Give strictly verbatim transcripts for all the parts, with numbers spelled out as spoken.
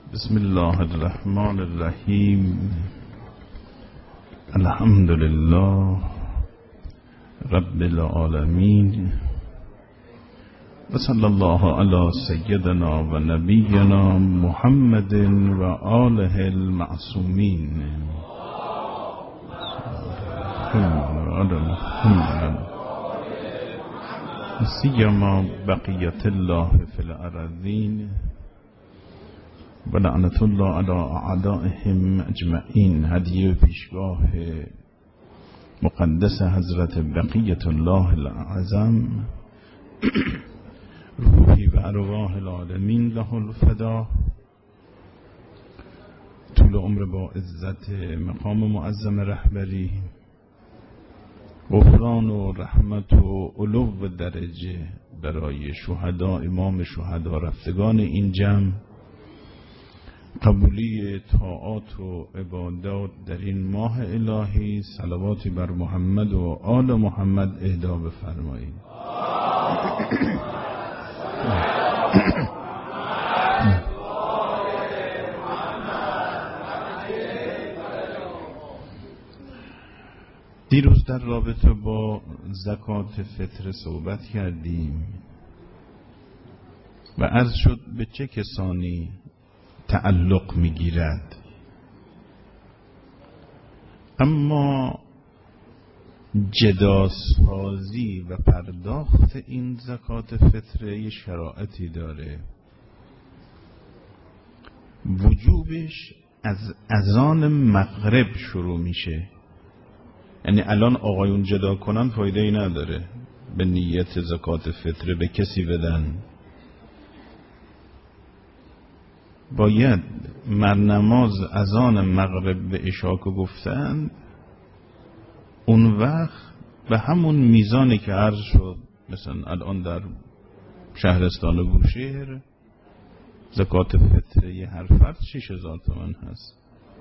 بسم الله الرحمن الرحیم. الحمد لله رب العالمین و صلی الله علی سیدنا و نبینا محمد و آله المعصومین. سیما بقیت الله فی الارضین و لعنت الله علی اعدائهم اجمعین. هدیه پیشگاه مقدس حضرت بقیت الله الاعظم، روحی و ارواح العالمین له الفدا. طول عمر با عزت مقام معظم رهبری، غفران و رحمت و علو درجه برای شهدا، امام شهدا، رفتگان این جمع، قبولی طاعات و عبادات در این ماه الهی. صلواتی بر محمد و آل محمد اهدا بفرمایید. دیروز در رابطه با زکات فطر صحبت کردیم و عرض شد به چه کسانی تعلق میگیرد. اما جداسازی و پرداخت این زکات فطره شرایطی داره. وجوبش از اذان مغرب شروع میشه. یعنی الان آقایون جدا کنن فایده ای نداره، به نیت زکات فطره به کسی بدن. باید مر نماز اذان مغرب به عشا که گفتند، اون وقت به همون میزانی که عرض شد، مثلا الان در شهرستان بوشهر زکات فطره هر فرد شش هزار تومان هست،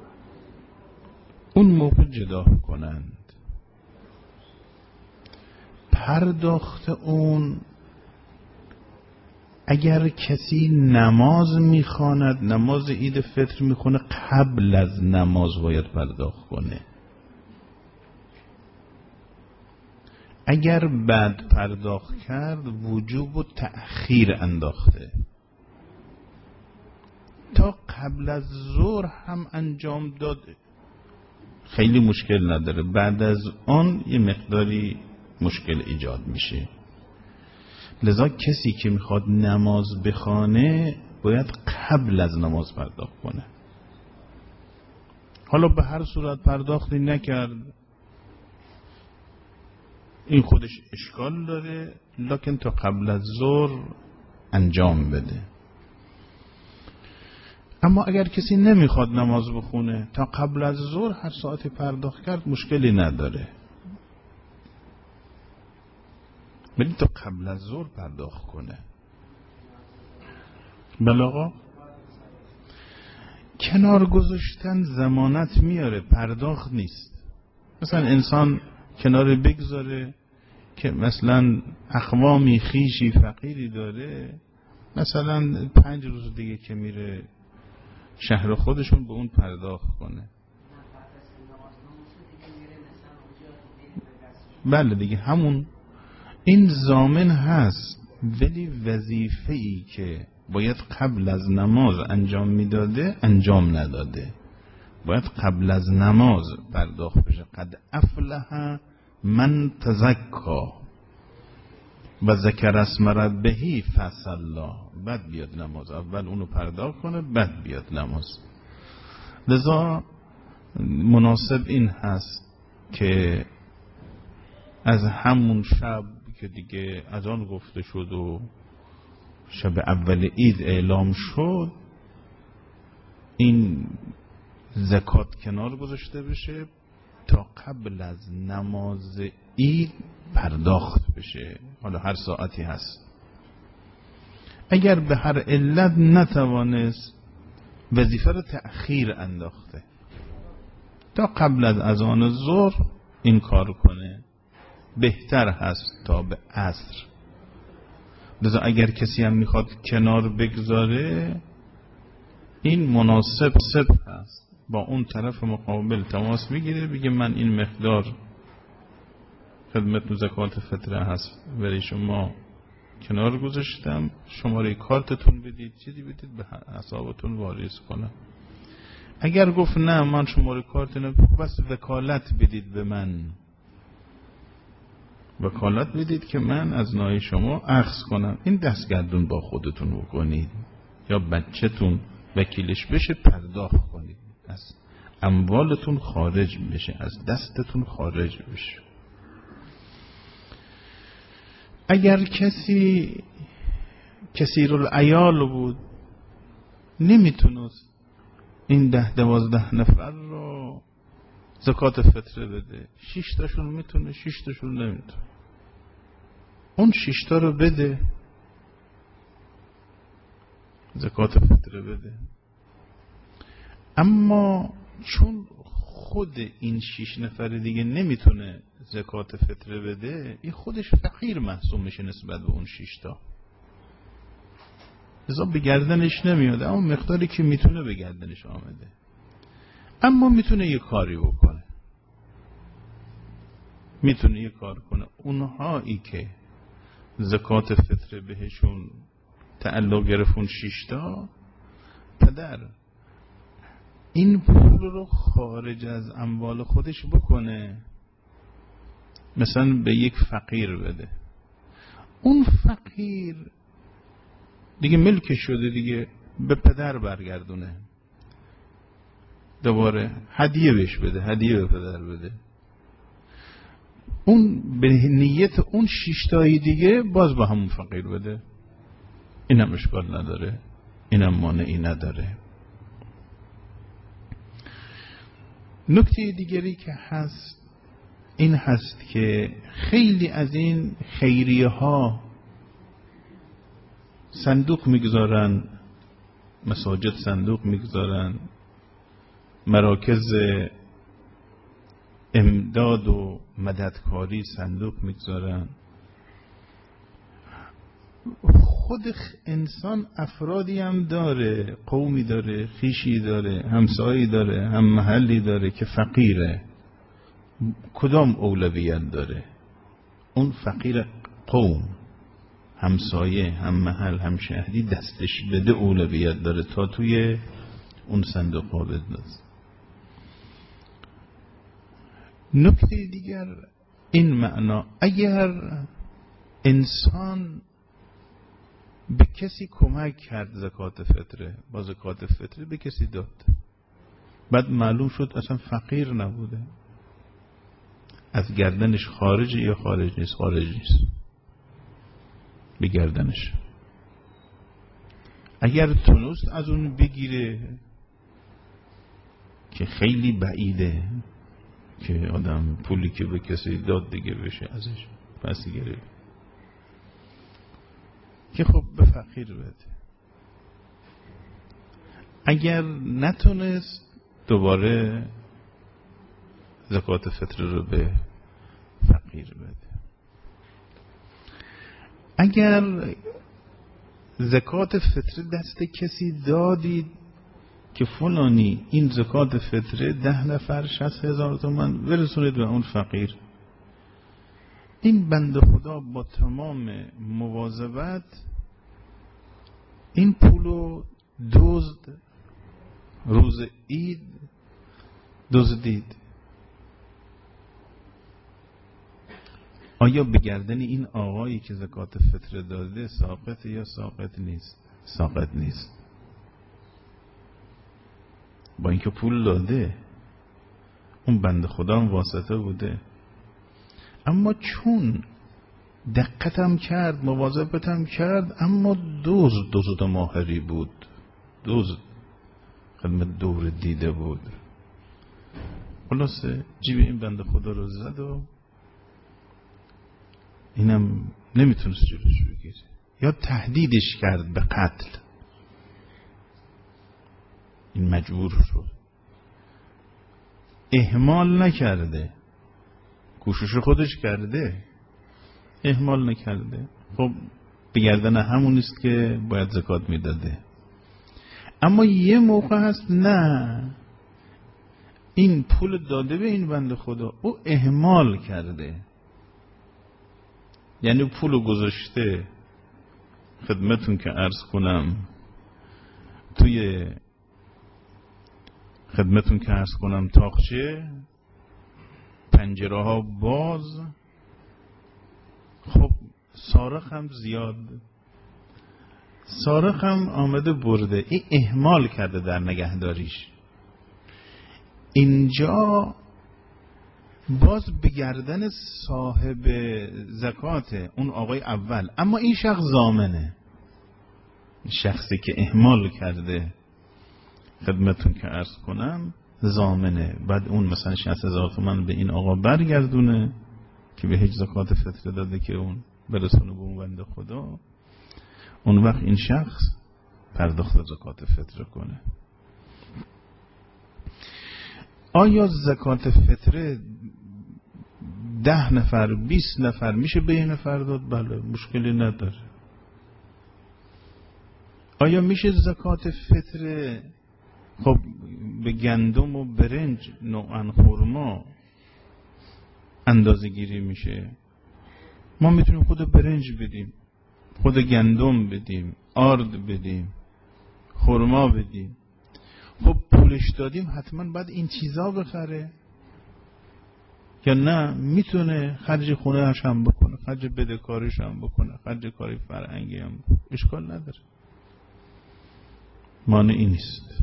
اون موقع جدا کنند. پرداخت اون اگر کسی نماز میخواند، نماز عید فطر میخونه، قبل از نماز باید پرداخت کنه. اگر بعد پرداخت کرد وجوب و تأخیر انداخته. تا قبل از ظهر هم انجام داد خیلی مشکل نداره، بعد از آن یه مقداری مشکل ایجاد میشه. لذا کسی که میخواد نماز بخوانه باید قبل از نماز پرداخت کنه. حالا به هر صورت پرداختی نکرد، این خودش اشکال داره، لکن تا قبل از ظهر انجام بده. اما اگر کسی نمیخواد نماز بخونه، تا قبل از ظهر هر ساعتی پرداخت کرد مشکلی نداره، ولی تا قبل از ظهر پرداخت کنه. بله آقا، کنار گذاشتن ضمانت میاره، پرداخت نیست. مثلا انسان کنار بگذاره که مثلا اقوامی خیشی فقیری داره، مثلا پنج روز دیگه که میره شهر خودشون به اون پرداخت کنه. بله دیگه همون این ضامن هست، ولی وظیفه‌ای که باید قبل از نماز انجام میداده انجام نداده. باید قبل از نماز پرداخت بشه. قد افلح من تزکا و ذکر اسم ربه فصلی. بعد بیاد نماز، اول اونو پرداخت کنه بعد بیاد نماز. لذا مناسب این هست که از همون شب که دیگه از آن گفته شد و شب اول عید اعلام شد، این زکات کنار گذاشته بشه تا قبل از نماز عید پرداخت بشه، حالا هر ساعتی هست. اگر به هر علت نتوانست، وظیفه رو تأخیر انداخته، تا قبل از اذان ظهر این کار کنه، بهتر هست تا به عصر. لذا اگر کسی هم میخواد کنار بگذاره، این مناسب سب هست، با اون طرف مقابل تماس میگیره، بگه من این مقدار خدمت زکات فطره هست برای شما کنار گذاشتم، شماره کارتتون بدید، چیزی بدید به حسابتون واریز کنم. اگر گفت نه من شماره کارت نمیدم، بس وکالت بدید به من، وکالت بدید که من از نای شما اخذ کنم. این دستگردون با خودتون بکنید یا بچه‌تون وکیلش بشه، پرداخت کنید، از اموالتون خارج بشه، از دستتون خارج بشه. اگر کسی کثیر العیال بود، نمیتونست این ده دوازده نفر رو زکات فطره بده، شش تاشون میتونه، شش تاشون نمیتونه، اون شش تا رو بده، زکات فطره بده. اما چون خود این شش نفر دیگه نمیتونه زکات فطره بده، این خودش فقیر محسوب میشه نسبت به اون شش تا، لذا به گردنش نمیاد، اما مقداری که میتونه به گردنش آمده. اما میتونه یه کاری بکنه، میتونه یه کار کنه. اونهایی که زکات فطره بهشون تعلق گرفتون شش تا، پدر این پول رو خارج از اموال خودش بکنه، مثلا به یک فقیر بده، اون فقیر دیگه ملک شده، دیگه به پدر برگردونه، دوباره هدیه بهش بده، هدیه به پدر بده، اون به نیت اون شیشتایی دیگه باز با همون فقیر بده، اینم اشکال نداره، اینم مانعی نداره. نکته دیگری که هست این هست که خیلی از این خیریه ها صندوق میگذارن، مساجد صندوق میگذارن، مراکز امداد و مددکاری صندوق میگذارن. خود انسان افرادی هم داره، قومی داره، خیشی داره، همسایی داره، هم محلی داره که فقیره. کدام اولویت داره؟ اون فقیر قوم، همسایه، هم محل، هم شهری دستش بده اولویت داره تا توی اون صندوق ها بدنست. نکته دیگر این معنا، اگر انسان به کسی کمک کرد زکات فطره، با زکات فطره به کسی داد، بعد معلوم شد اصلا فقیر نبوده، از گردنش خارج یا خارج نیست؟ خارج نیست، به گردنش. اگر تونست از اون بگیره که خیلی بعیده که آدم پولی که به کسی داد دیگه بشه ازش پس گرفت، که خب به فقیر بده. اگر نتونست دوباره زکات فطره رو به فقیر بده. اگر زکات فطره دست کسی دادید که فلانی این زکات فطره ده نفر شصت هزار تومان برسونید به اون فقیر، این بنده خدا با تمام مواظبت این پولو دزد روز عید دزدید، آیا به گردن این آقایی که زکات فطره داده ساقط یا ساقط نیست؟ ساقط نیست، با اینکه پول داده، اون بنده خدا هم واسطه بوده، اما چون دقتم کرد، مواظبتم کرد، اما دزد دزد ماهری بود، دزد خدمت دور دیده بود، خلاصه جیب این بنده خدا رو زد و اینم نمیتونست جلوش بگیره، یا تهدیدش کرد به قتل، این مجبور شد. اهمال نکرده، کوشش خودش کرده، اهمال نکرده، خب به گردن همون است که باید زکات میداده. اما یه موقع هست نه، این پول داده به این بنده خدا، او اهمال کرده، یعنی پول گذاشته خدمتون که عرض کنم توی خدمتون که عرض کنم تاقچه، پنجره ها باز، خب سارق هم زیاد، سارق هم آمده برده، این اهمال کرده در نگهداریش. اینجا باز به گردن صاحب زکات اون آقای اول، اما این شخص ضامنه، شخصی که اهمال کرده خدمتون که عرض کنم ضامنه. بعد اون مثلا شصت هزار تومان به این آقا برگردونه که به هیچ زکات فطره داده که اون برسونه به اون بنده خدا، اون وقت این شخص پرداخت زکات فطره کنه. آیا زکات فطره ده نفر بیست نفر میشه به یه نفر داد؟ بله، مشکلی نداره. آیا میشه زکات فطره خب به گندم و برنج نوعاً خرما اندازه گیری میشه؟ ما میتونیم خود برنج بدیم، خود گندم بدیم، آرد بدیم، خرما بدیم. خب پولش دادیم حتما باید این چیزا بخره یا نه میتونه خرج خونه هاش هم بکنه، خرج بدهکاریش هم بکنه، خرج کاری فرهنگی هم بکنه. اشکال نداره، مانعی نیست.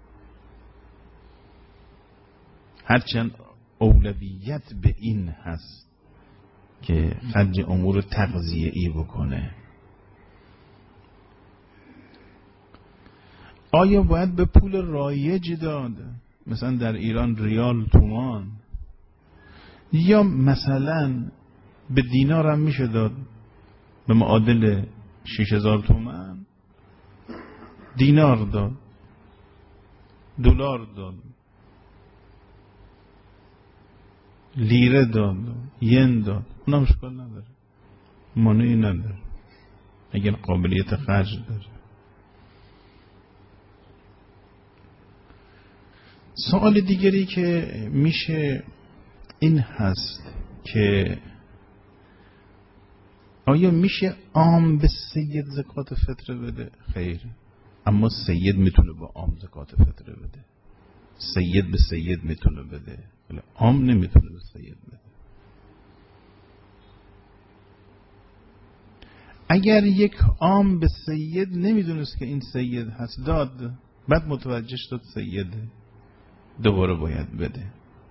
هرچند اولویت به این هست که خرج امور تغذیه‌ای بکنه. آیا باید به پول رایج داد، مثلا در ایران ریال، تومان، یا مثلا به دینار هم میشه داد به معادل شش هزار تومان؟ دینار داد، دلار داد، لیره داد، ین داد، اونم اشکال نداره، مانعی نداره اگر قابلیت خرج داره. سوال دیگری که میشه این هست که آیا میشه عام به سید زکات فطره بده؟ خیر، اما سید میتونه با عام زکات فطره بده، سید به سید میتونه بده، ولی عام نمیتونه به سید بده. اگر یک عام به سید نمیدونست که این سید هست داد، بعد متوجه شد سیده، دوباره باید بده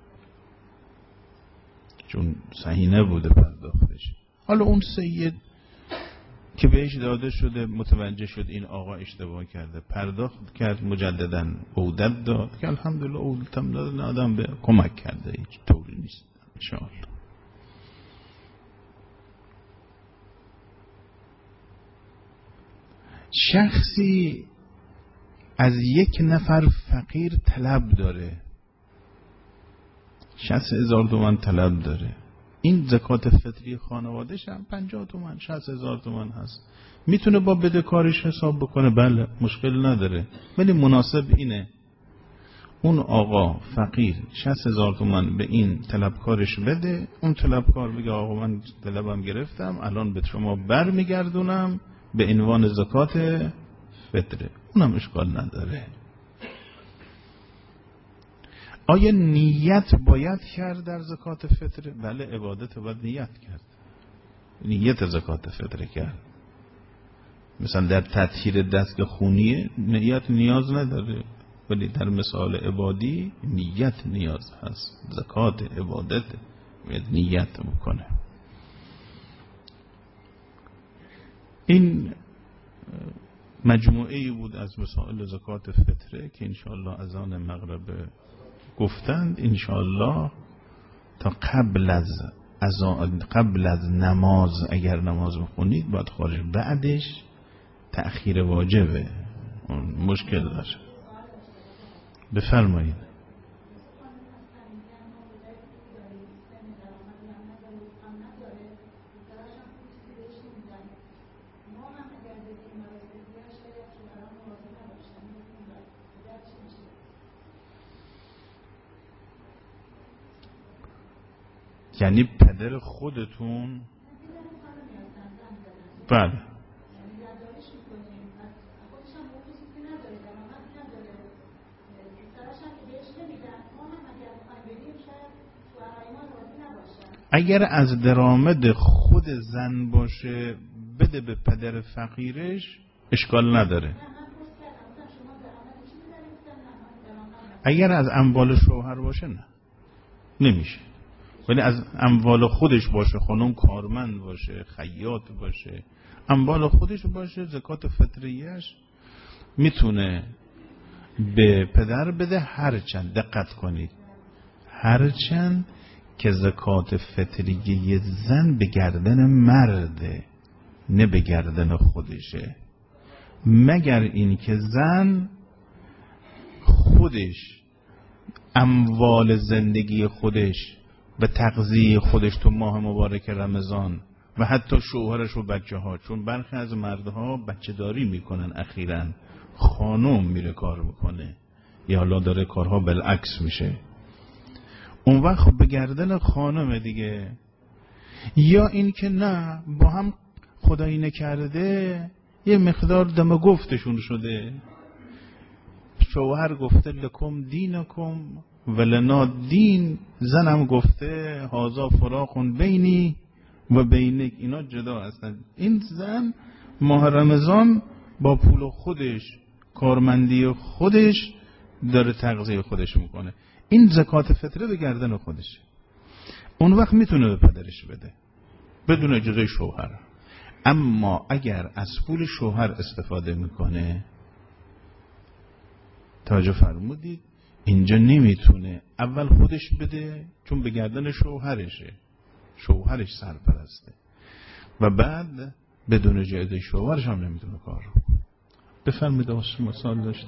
چون صحیح نبوده پرداختش. حالا اون سید که بهش داده شده متوجه شد این آقا اشتباه کرده، پرداخت کرد، مجددا عودت داد که الحمدلله عودتم داد، آدم به کمک کرده، هیچ طوری نیست انشاءالله. شخصی از یک نفر فقیر طلب داره، شصت هزار تومان طلب داره، این زکات فطری خانواده‌ش هم پنجاه تومان شصت هزار تومان هست، میتونه با بدهکارش حساب بکنه، بله مشکل نداره، ولی مناسب اینه اون آقا فقیر شصت هزار تومان به این طلبکارش بده، اون طلبکار بگه آقا من طلبم گرفتم الان به شما بر میگردونم به عنوان زکات فطره، اونم اشکال نداره. آیا نیت باید کرد در زکات فطره؟ بله، عبادت باید نیت کرد، نیت زکات فطره کرد. مثلا در تطهیر دست خونیه نیت نیاز نداره، ولی در مثال عبادی نیت نیاز هست، زکات عبادت باید نیت بکنه. این مجموعه ای بود از مسائل زکات فطره که انشاءالله از آن مغرب گفتند. انشاءالله تا قبل از قبل از نماز اگر نماز بخونید باید خارج، بعدش تأخیر واجبه، مشکل داره. بفرمایید. یعنی پدر خودتون. بله اگر از درآمد خود زن باشه بده به پدر فقیرش اشکال نداره. اگر از اموال شوهر باشه نه نمیشه، ولی از اموال خودش باشه، خانم کارمند باشه، خیاط باشه، اموال خودش باشه، زکات فطریش میتونه به پدر بده. هرچند دقت کنید، هرچند که زکات فطریه زن به گردن مرده نه به گردن خودشه، مگر این که زن خودش اموال زندگی خودش به تغذیه خودش تو ماه مبارک رمضان و حتی شوهرش و بچه ها، چون برخی از مردها بچه داری میکنن اخیراً، خانم میره کار میکنه یا حالا داره کارها بالعکس میشه، اون وقت خب به گردن خانمه دیگه. یا این که نه با هم خدایی نکرده یه مقدار دم گفتشون شده، شوهر گفته لکم دینکم ولنا دین، زنم گفته هازا فراقون بینی و بینک، اینا جدا هستن. این زن ماه رمضان با پول خودش، کارمندی خودش داره تغذیه خودش میکنه، این زکات فطره به گردن خودشه. اون وقت میتونه به پدرش بده بدون اجازه شوهر. اما اگر از پول شوهر استفاده میکنه، توجه فرمودید، اینجا نمیتونه اول خودش بده چون به گردن شوهرشه، شوهرش سرپرسته، و بعد بدون اجازه شوهرش هم نمیتونه کار رو کنه. بفرمایید آقا مثال داشت.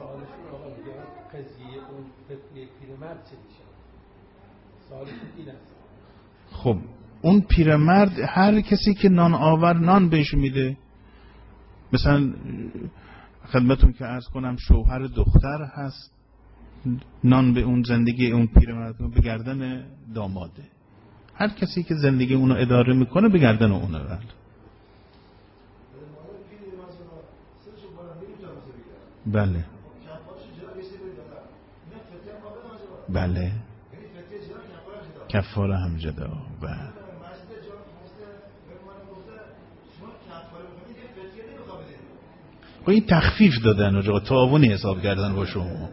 خب اون پیرمرد هر کسی که نان آور نان بهش میده. مثلا خدمتون که عرض کنم شوهر دختر هست، نان به اون زندگی اون پیرمرد به گردن داماده، هر کسی که زندگی اونو اداره میکنه به گردن اونه. بله بله کفاره هم جدا. بله و این تخفیف دادن و تعاونی حساب کردن با شما.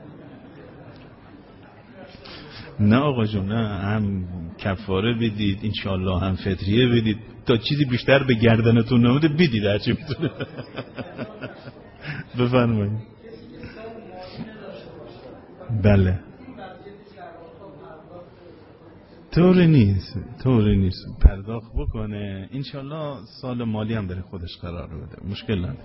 نه آقا جون، نه، هم کفاره بدید انشالله هم فطریه بدید، تا چیزی بیشتر به گردنتون نموده بدید هرچی میتونه. بفرمایید. بله طوری نیست، طوری نیست، پرداخت بکنه انشالله سال مالی هم بره خودش قرار بده، مشکل نداره.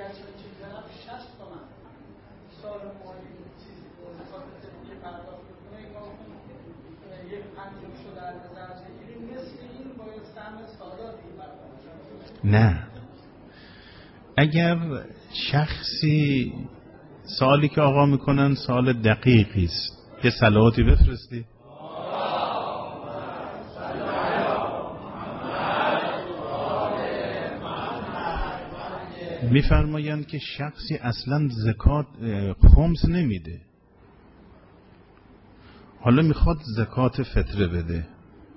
نه، اگر شخصی سالی که آقا میکنن سال دقیقی است، یه صلواتی بفرستی. میفرمایند که شخصی اصلا زکات خمس نمیده، حالا میخواد زکات فطره بده،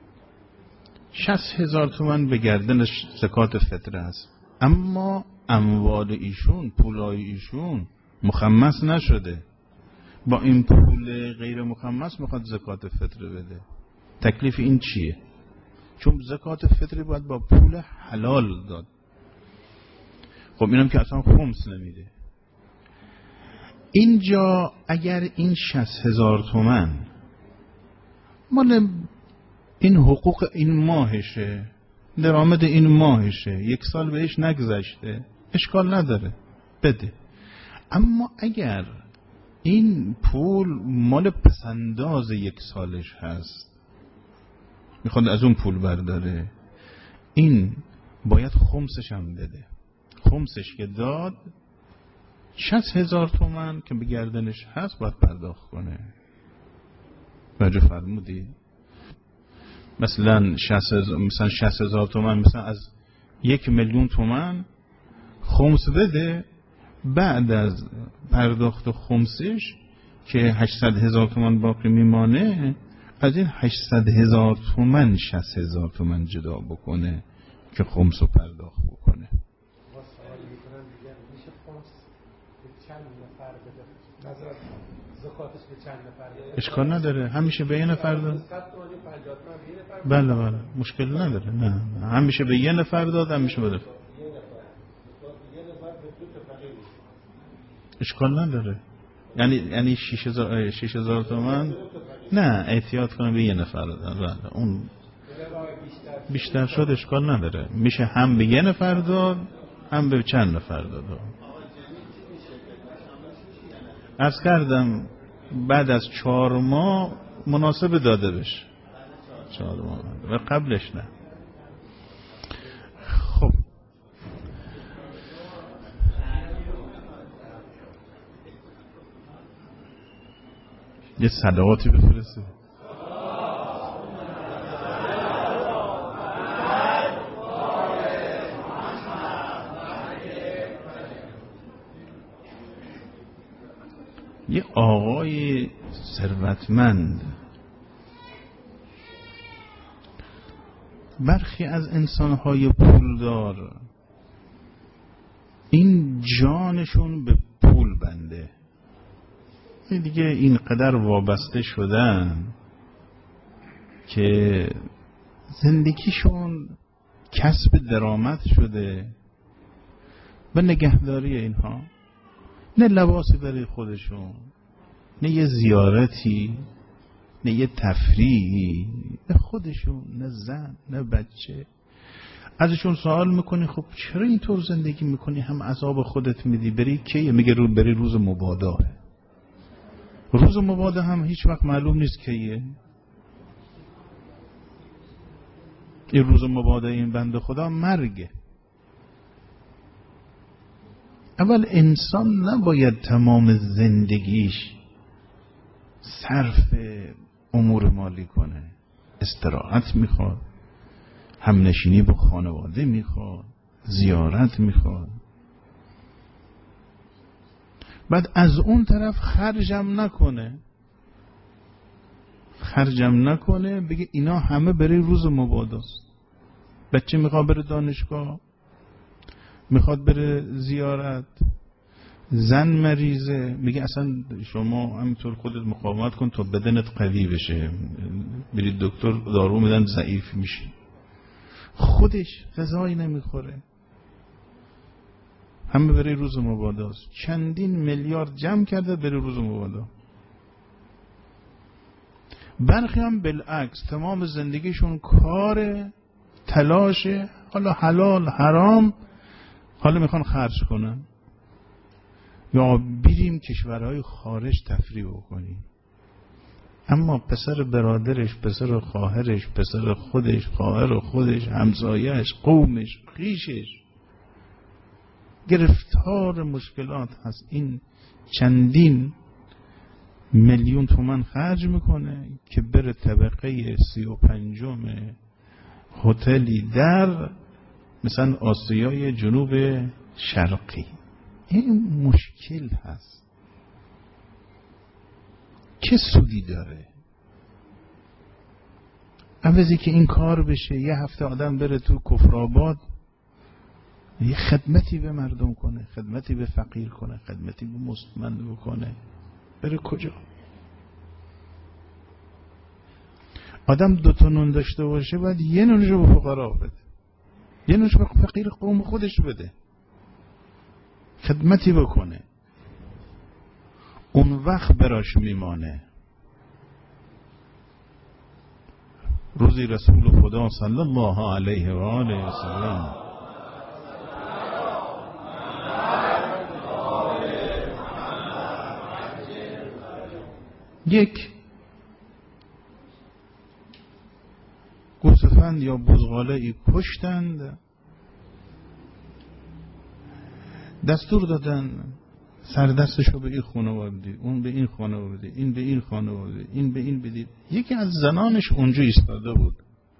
شصت هزار تومان به گردنش زکات فطره است، اما اموال ایشون، پولای ایشون مخمس نشده، با این پول غیر مخمس میخواد زکات فطره بده. تکلیف این چیه؟ چون زکات فطره باید با پول حلال داد. خب اینم که اصلا خمس نمیده. اینجا اگر این شصت هزار تومان مال این حقوق این ماهشه، درآمد این ماهشه، یک سال بهش نگذشته، اشکال نداره بده. اما اگر این پول مال پسنداز یک سالش هست، میخواد از اون پول برداره، این باید خمسش هم بده. خمسش که داد شصت هزار تومان که به گردنش هست باید پرداخت کنه. توجه فرمودی؟ مثلا شصت مثلا شصت هزار تومان مثلا از یک میلیون تومان خمس بده، بعد از پرداخت خمسش که هشتصد هزار تومان باقی میمانه، از این هشتصد هزار تومان شصت هزار تومان جدا بکنه که خمس رو پرداخت بکنه. اشکال نداره، همیشه به یه نفر داد. بله بله مشکل نداره، نه همیشه به یه نفر داد، همیشه بده. اشکال نداره، یعنی یعنی شش هزار تومان نه احتیاط کنه به یه نفر داد. بله اون بیشتر شد اشکال نداره، میشه هم به یه نفر داد هم به چند نفر داد. عرض کردم بعد از چهار ماه مناسب داده بشه، چهار ماه و قبلش نه. خب یه صلواتی بفرسته. یه آقای ثروتمند، برخی از انسان‌های پولدار این جانشون به پول بنده، دیگه اینقدر وابسته شدن که زندگیشون کسب درآمد شده به نگهداری اینها، نه لباسی برای خودشون، نه یه زیارتی، نه یه تفریحی، نه خودشون، نه زن، نه بچه. ازشون سوال میکنی خب چرا اینطور زندگی میکنی، هم عذاب خودت میدی، بری کیه؟ میگه رو بری روز مبادا. روز مبادا هم هیچ وقت معلوم نیست کیه. این روز مبادا این بنده خدا مرگه. اول انسان نباید تمام زندگیش صرف امور مالی کنه، استراحت میخواد، همنشینی با خانواده میخواد، زیارت میخواد، بعد از اون طرف خرجم نکنه خرجم نکنه بگه اینا همه برای روز مباداست. بچه میخواد بره دانشگاه، میخواد بره زیارت، زن مریضه، میگه اصلا شما همینطور خودت مقاومت کن تا بدنت قوی بشه، برید دکتر دارو میدن ضعیف میشی. خودش غذایی نمیخوره، همه برای روز مباداست. چندین میلیارد جمع کرده برای روز مبادا. برخی هم بالعکس تمام زندگیشون کار تلاشه، حالا حلال حرام، حالا میخوان خرج کنن، یا بریم کشورهای خارج تفریح بکنیم. اما پسر برادرش، پسر خواهرش، پسر خودش، خواهر خودش، همسایه‌اش، قومش، خویشش گرفتار مشکلات هست. این چندین میلیون تومان خرج میکنه که بره طبقه سی و پنجم هتلی در مثلا آسیای جنوب شرقی. این مشکل هست. چه سودی داره؟ عوضی که این کار بشه یه هفته آدم بره تو کفرآباد یه خدمتی به مردم کنه، خدمتی به فقیر کنه، خدمتی به مستمند بکنه، بره کجا؟ آدم دو تا نون داشته باشه باید یه نونشو به فقرا بده، یه نونشو به فقیر قوم خودش بده، خدمتی بکنه، اون وقت براش میمانه. روزی رسول خدا صلی الله علیه و آله و سلم یک گوسفند یا بزغاله ای کشتند، دستور دادن سردستشو به این خانواده، اون به این خانواده، این به این خانواده، این به این بدید. یکی از زنانش اونجا ایستاده بود،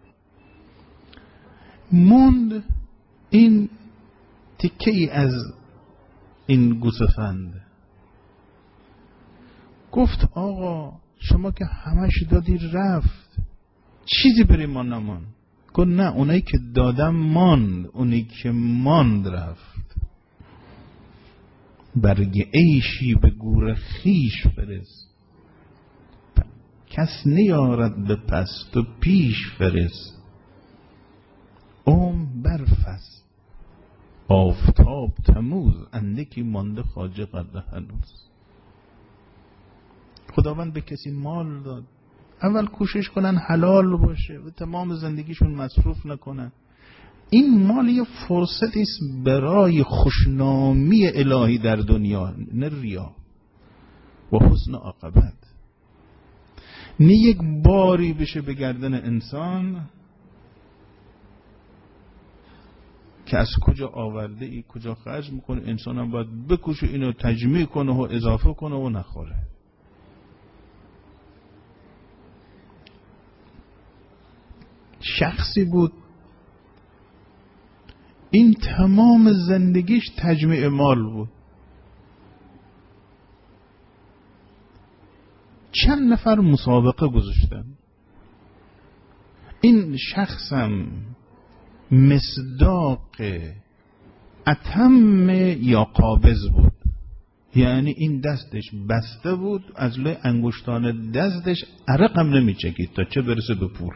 موند این تکه ای از این گوسفند. گفت آقا شما که همش دادی رفت، چیزی برای ما نمان. گفت نه، اونایی که دادم ماند، اونایی که ماند رفت. برگ عیشی به گور خیش فرست، کس نیارد به پست و پیش فرست. اوم برفست آفتاب تموز، اندکی مانده خواجه قدر هنوز. خداوند به کسی مال داد، اول کوشش کنن حلال باشه و تمام زندگیشون مصروف نکنن. این مال یه فرصتی است برای خوشنامی الهی در دنیا، نه ریا و حسن عاقبت، نه یک باری بشه به گردن انسان که از کجا آورده ای کجا خرج میکنه. انسان هم باید بکشه اینو تجمیع کنه و اضافه کنه و نخوره. شخصی بود این تمام زندگیش تجمیع مال بود. چند نفر مسابقه گذاشتن، این شخصم مصداق اتم یا قابض بود، یعنی این دستش بسته بود، از لای انگشتان دستش عرقم نمی چکید تا چه برسه به پول.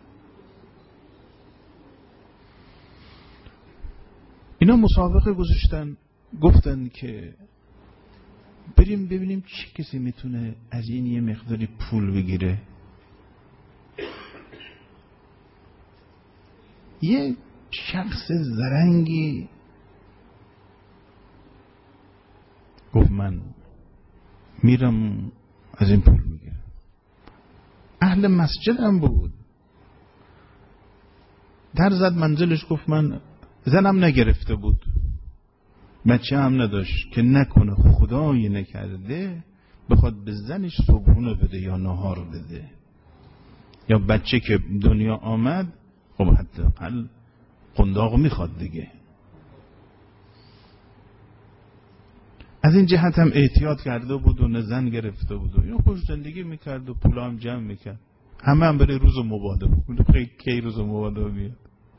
اینا مسابقه گذاشتن، گفتن که بریم ببینیم چه کسی میتونه از این یه مقداری پول بگیره. یه شخص زرنگی گفت من میرم از این پول میگیرم. اهل مسجد هم بود، در زد منزلش، گفت من زنم نگرفته بود، بچه هم نداشت، که نکنه خدایی نکرده بخواد به زنش صبحونه بده یا نهار بده، یا بچه که دنیا آمد خب حداقل قنداق میخواد دیگه. از این جهت هم احتیاط کرده بود و نه زن گرفته بود و یا خوش زندگی میکرد و پولا هم جمع میکرد. همه هم برای روز مبادا بود، خیلی کی روز مبادا بیاد.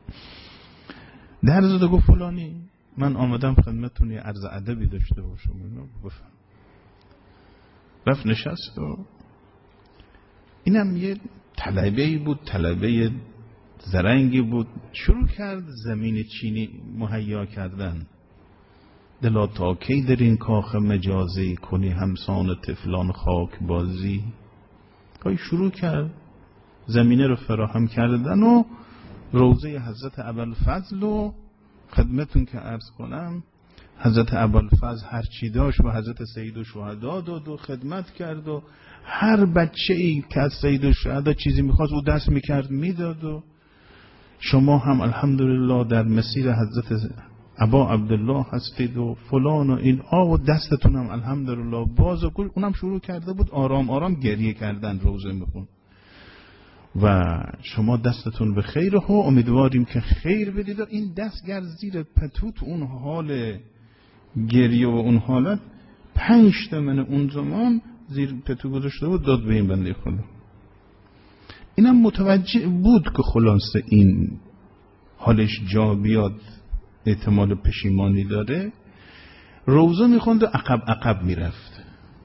در زده گفت فلانی من آمدم خدمتتون یه عرض ادبی داشته باشم. بفهم. رفت نشست و اینم یه طلبه‌ای بود، طلبه زرنگی بود، شروع کرد زمین چینی مهیا کردن. دلا تا کی در این کاخ مجازی، کنی همسان طفلان خاک بازی. کاری شروع کرد زمینه رو فراهم کردن و روضه حضرت ابوالفضل و خدمتون که عرض کنم حضرت ابوالفضل هر چی داشت و حضرت سید الشهدا داد و خدمت کرد و هر بچه ای که از سید الشهدا چیزی میخواست او دست میکرد میداد. و شما هم الحمدلله در مسیر حضرت ابا عبدالله هستید و فلان و این آ و دستتون هم الحمدلله باز و گل. اونم شروع کرده بود آرام آرام گریه کردن، روزه میخون و شما دستتون به خیر و امیدواریم که خیر بدید. و این دستگر زیر پتوت اون حال گریه و اون حالت پنج تومن اون زمان زیر پتو گذاشته بود داد به این بنده خدا. اینم متوجه بود که خلاصه این حالش جا بیاد، احتمال پشیمانی داره. روزه میخوند و عقب عقب میرفت.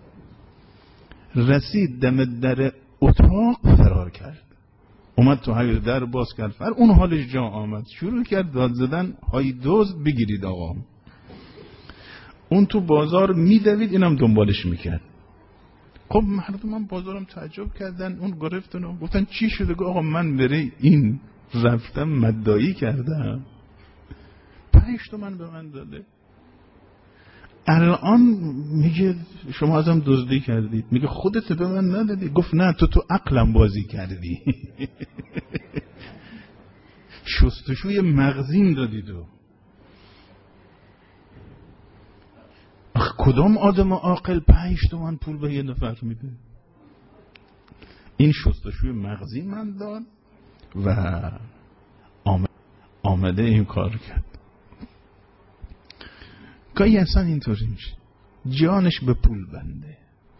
رسید دم در اتاق فرار کرد، اومد تو حیاط در باز کرد، فر اون حالش جا آمد، شروع کرد داد زدن های دزد بگیرید آقا. اون تو بازار میدوید، اینم دنبالش میکرد. خب مردم هم بازارم تعجب کردن، اون گرفتن و گفتن چی شده؟ گفت آقا من بره این رفتم مدعی کردم، پنج تومن به من داده، الان میگه شما ازم دزدی کردید. میگه خودت به من ندادی؟ گفت نه تو تو عقلم بازی کردی. شستشوی مغزیم دادی تو. آخه کدام آدم عاقل پنج تومن پول به یه نفر میده؟ این شستشوی مغزی من داد و آمد آمده این کار کرد. گاهی اصلا اینطوری میشه جانش به پول بنده.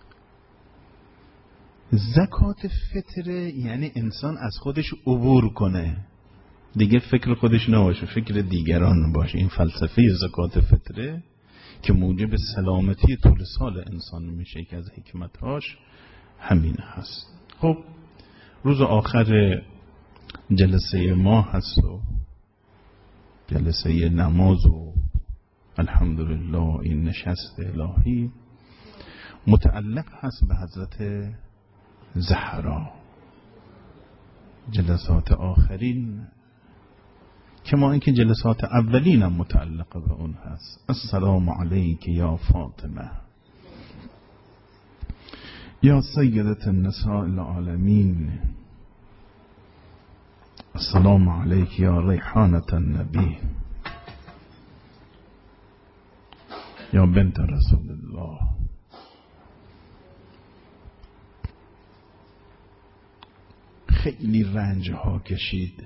زکات فطره یعنی انسان از خودش عبور کنه، دیگه فکر خودش نباشه، فکر دیگران باشه. این فلسفه زکات فطره که موجب سلامتی طول سال انسان میشه که از حکمتهاش همین هست. خب روز آخر جلسه ما هست و جلسه نماز و الحمدلله این نشست الهی متعلق هست به حضرت زهرا. جلسات آخرین کما اینکه جلسات اولین هم متعلق به اون هست. السلام علیک یا فاطمه یا سیدت النساء العالمین، السلام علیک یا ریحانة النبی یا بنت رسول الله. خیلی رنج ها کشید.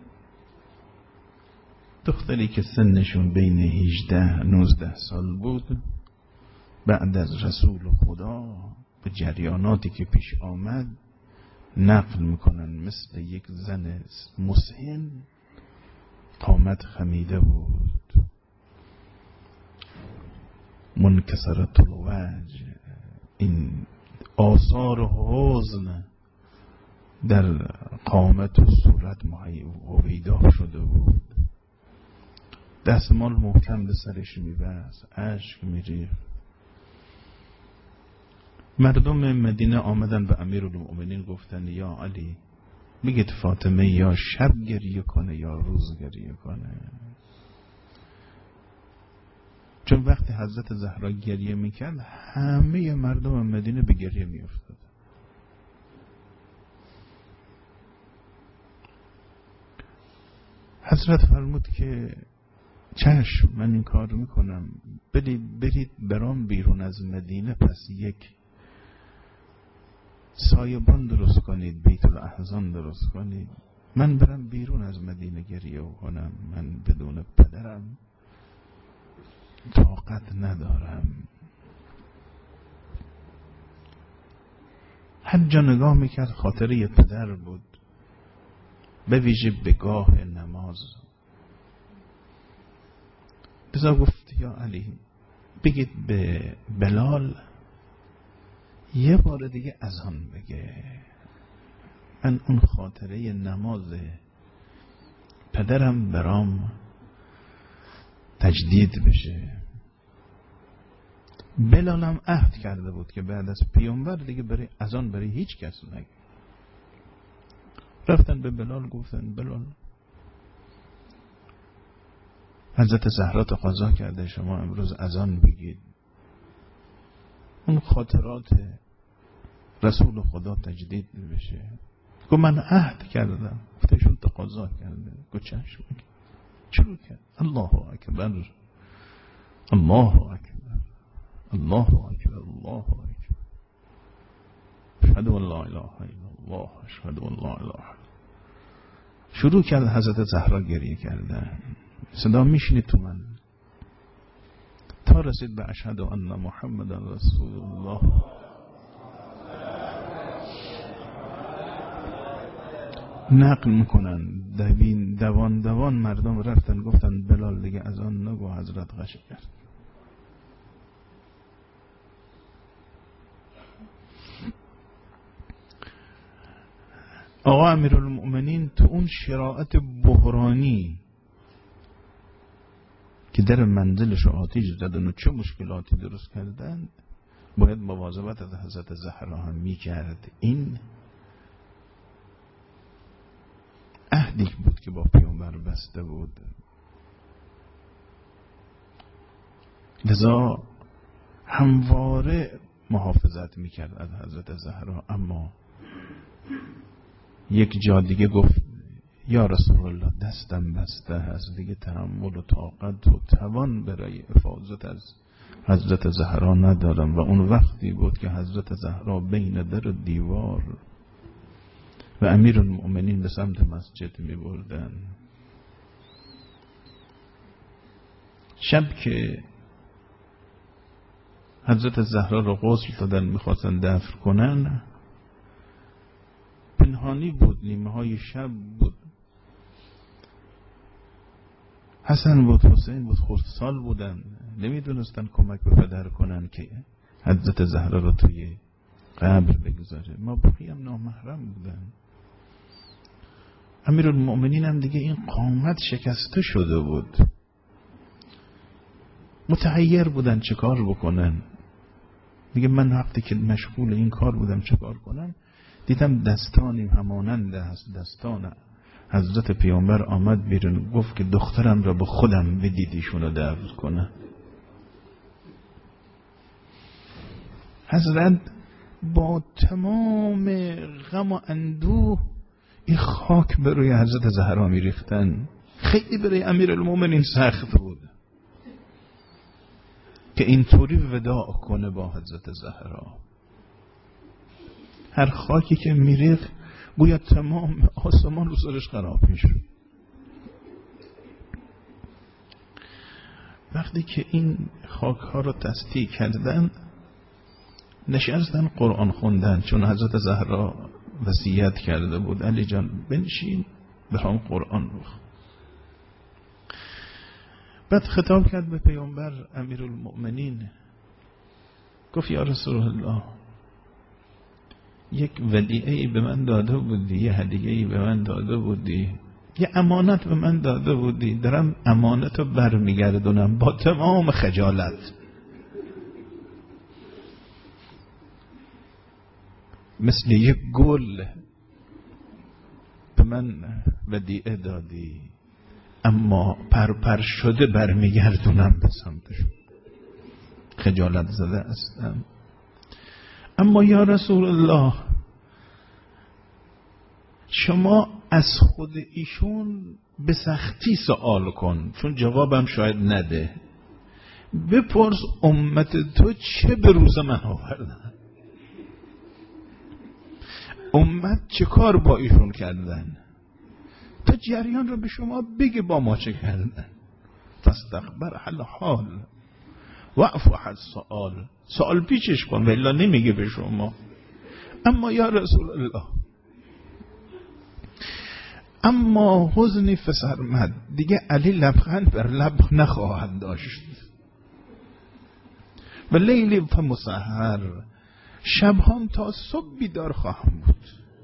دختری که سنشون بین هجده نوزده سال بود بعد از رسول خدا به جریاناتی که پیش آمد نقل میکنن مثل یک زن مسن قامت خمیده بود، منکسرت الوجه، این آثار حزن در قامت و صورت پیدا شده بود. دستمال محکم به سرش میبست، اشک میریخت. مردم مدینه آمدن به امیرالمؤمنین گفتن یا علی میگید فاطمه یا شب گریه کنه یا روز گریه کنه، چون وقتی حضرت زهرا گریه میکرد همه مردم مدینه به گریه میافتاد. حضرت فرمود که چشم من این کار میکنم، برید برید برام بیرون از مدینه، پس یک سایبان درست کنید، بیت الاحزان درست کنید، من برم بیرون از مدینه گریه کنم، من بدون پدرم طاقت ندارم. هر جا نگاه میکرد خاطره پدر بود، به ویژه بگاه نماز. بذار گفت یا علی بگید به بلال یه بار دیگه اذان بگه، من اون خاطره نماز پدرم برام تجدید بشه. بلالم عهد کرده بود که بعد از پیامبر دیگه برای اذان برای هیچ کس نگه. رفتن به بلال گفتن بلال حضرت زهرا تقاضا کرده شما امروز اذان بگید، اون خاطرات رسول خدا تجدید بشه. گفت من عهد کردم. گفتشون تقاضا کرده. گفت چشم. شروع کرد الله اکبر الله اکبر الله اکبر الله اکبر اشهد ان لا اله الا الله اشهد ان لا اله. شروع کرد حضرت زهرا گریه کردن، صدا میشنید تو من، تا رسید به اشهد ان محمد رسول الله. نقل میکنن دوین دوان دوان مردم رفتن گفتن بلال دیگه از آن نگو، حضرت غش کرد. آقا امیرالمؤمنین تو اون شرایط بحرانی که در منزلش آتیش زدن و چه مشکلاتی درست کردن باید مواظبت از حضرت زهرا هم میکرد. این عهدی بود که با پیامبر بسته بود، لذا همواره محافظت میکرد از حضرت زهرا. اما یک جا دیگه گفت یا رسول الله دستم بسته هست، دیگه تحمل و طاقت و توان برای حفاظت از حضرت زهرا ندارم. و اون وقتی بود که حضرت زهرا بین در و دیوار و امیر المؤمنین به سمت مسجد می بردن. شب که حضرت زهرا رو غسل دادن میخواستن دفن کنن، پنهانی بود، نیمه های شب بود، حسن بود، حسین بود، خردسال بودن، نمیدونستن کمک به پدر کنن که حضرت زهرا رو توی قبر بگذاره. ما بقیه هم نامحرم بودن. امیرالمؤمنین هم دیگه این قامت شکسته شده بود، متحیر بودن چه کار بکنن. دیگه من وقتی که مشغول این کار بودم چه کار کنم، دیدم دستانی همانند هست دستان حضرت پیامبر آمد بیرون، گفت که دخترم را به خودم بدید ایشون رو دفن کنه. حضرت با تمام غم و اندوه این خاک بر روی حضرت زهرا می ریختن. خیلی برای امیرالمومنین سخت بود که اینطوری وداع کنه با حضرت زهرا. هر خاکی که می ریخت گویا تمام آسمان رو سرش خراب می شد. وقتی که این خاک ها رو تصدیق کردن، نشستن قرآن خوندن، چون حضرت زهرا وصیت کرده بود علی جان بنشین برام قرآن بخون. بعد خطاب کرد به پیامبر امیرالمؤمنین، گفت یا رسول الله یک ودیعه‌ای به من داده بودی، یه هدیه‌ای به من داده بودی، یه امانت به من داده بودی، دارم امانت رو برمیگردونم با تمام خجالت. مثل یک گل به من ودیعه دادی، اما پرپر شده برمیگردونم به سمتشون، خجالت زده هستم. اما یا رسول الله شما از خود ایشون به سختی سوال کن، چون جوابم شاید نده. بپرس امت تو چه به روز من آوردن، امت چه کار با ایشون کردن، تا جریان رو به شما بگه با ما چه کردن. فاستخبر حل حال وعفو حل سؤال، سؤال پیچش کن ولی نمیگه به شما. اما یا رسول الله اما حزنی فسرمد، دیگه علی لبخند بر لب نخواهد داشت. و لیلی و مسحر، شب هم تا صبح بیدار خواهم بود.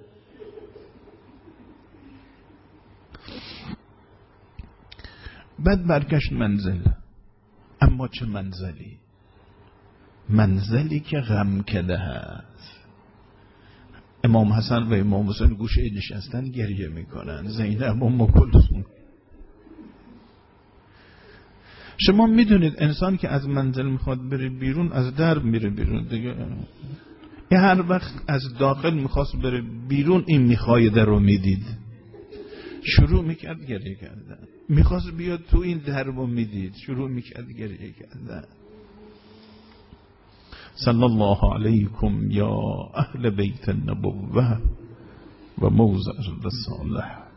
بعد برگشت منزل. اما چه منزلی؟ منزلی که غم کده هست. امام حسن و امام حسین گوشه نشستن گریه میکنن، زینب ام کلثوم. شما میدونید انسان که از منزل میخواد بره بیرون از در میره بیرون دیگه. یه هر وقت از داخل میخواست بره بیرون این میخایده رو میدید، شروع میکرد گریه کردن. میخواست بیاد تو این در رو میدید، شروع میکرد گریه کردن. صلی الله علیکم یا اهل بیت النبوه و موضع الصالح.